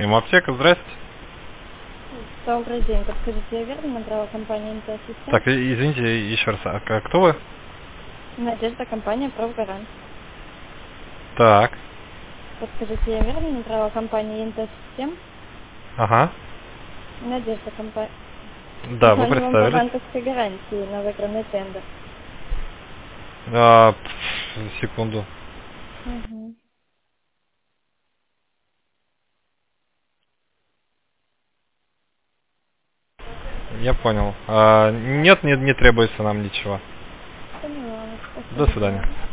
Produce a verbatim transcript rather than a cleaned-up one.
Аптека, здрасте. Добрый день, подскажите, я верно набрала компанию Интессистем? Так, и- извините, еще раз, а к- кто вы? Надежда, компания «Правгарант». Так, Подскажите, я верно набрала компанию Интессистем? ага, Надежда, компания. да, вы Звоню вам по представились. банковской гарантии на выигранный тендер. А, пф, секунду. Угу. Я понял. А, нет, не, не требуется нам ничего. Поняла, До спасибо. свидания.